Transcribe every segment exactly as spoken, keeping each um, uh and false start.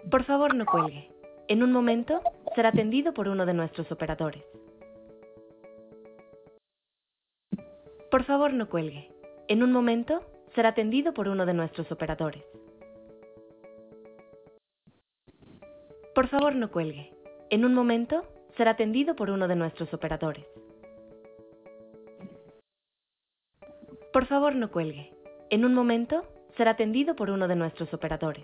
Por favor, no cuelgue. En un momento, será atendido por uno de nuestros operadores. Por favor, no cuelgue. En un momento, será atendido por uno de nuestros operadores. Por favor, no cuelgue. En un momento, será atendido por uno de nuestros operadores. Por favor, no cuelgue. En un momento, será atendido por uno de nuestros operadores.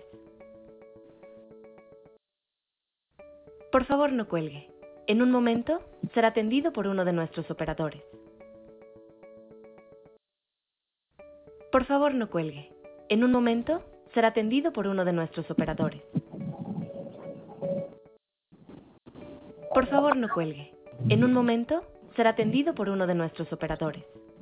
Por favor, no cuelgue. En un momento, será atendido por uno de nuestros operadores. Por favor, no cuelgue. En un momento, será atendido por uno de nuestros operadores. Por favor, no cuelgue. En un momento, será atendido por uno de nuestros operadores.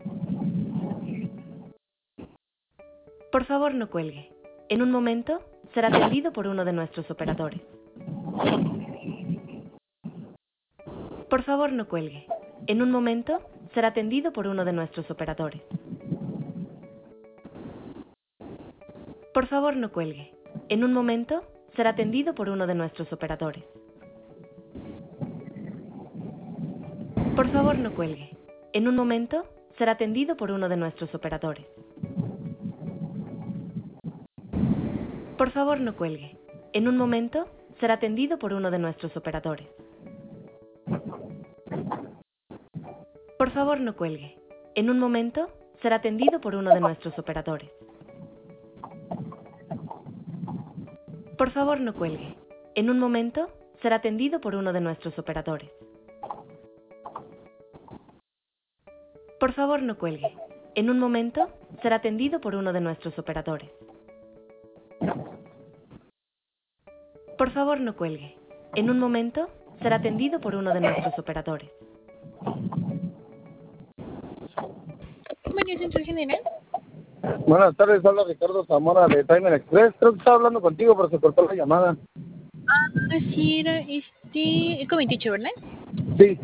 Por favor, no cuelgue. En un momento, será atendido por uno de nuestros operadores. Por favor, no cuelgue. En un momento, será atendido por uno de nuestros operadores. Por favor, no cuelgue. En un momento, será atendido por uno de nuestros operadores. Por favor, no cuelgue. En un momento, será atendido por uno de nuestros operadores. Por favor, no cuelgue. En un momento, será atendido por uno de nuestros operadores. Por favor, no cuelgue. En un momento, será atendido por uno de nuestros operadores. Por favor, no cuelgue. En un momento, será atendido por uno de nuestros operadores. Por favor, no cuelgue. En un momento, será atendido por uno de nuestros operadores. Por favor, no cuelgue. En un momento, será atendido por uno de nuestros operadores. María Central General. Buenas tardes, habla Ricardo Zamora de Timer Express. Creo que estaba hablando contigo, pero se cortó la llamada. Ah, sí, era este. Eco veintiocho, ¿verdad? Sí.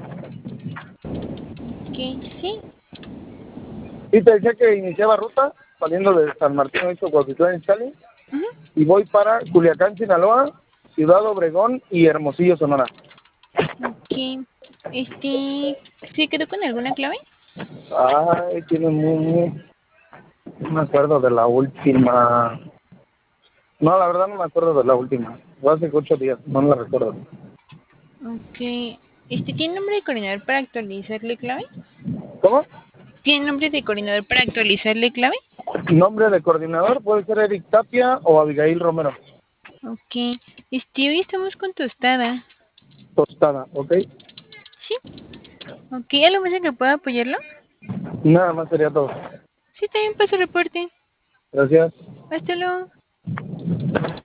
Que sí. Y te decía que iniciaba ruta saliendo de San Martín, Cuautitlán, Izcalli, Uh-huh. y voy para Culiacán, Sinaloa, Ciudad Obregón y Hermosillo, Sonora. Ok. Este. ¿Se quedó con alguna clave? Ay, tiene muy, muy... No me acuerdo de la última. No, la verdad no me acuerdo de la última. Fue hace ocho días, no la recuerdo. Ok. Este, ¿tiene nombre de coordinador para actualizarle clave? ¿Cómo? ¿Tiene nombre de coordinador para actualizarle clave? Nombre de coordinador puede ser Eric Tapia o Abigail Romero. Ok. Este, hoy estamos con tostada. Tostada, ¿ok? Sí. Ok, ¿algo más en que pueda apoyarlo? Nada más sería todo. Sí, también paso reporte. Gracias. Hasta luego.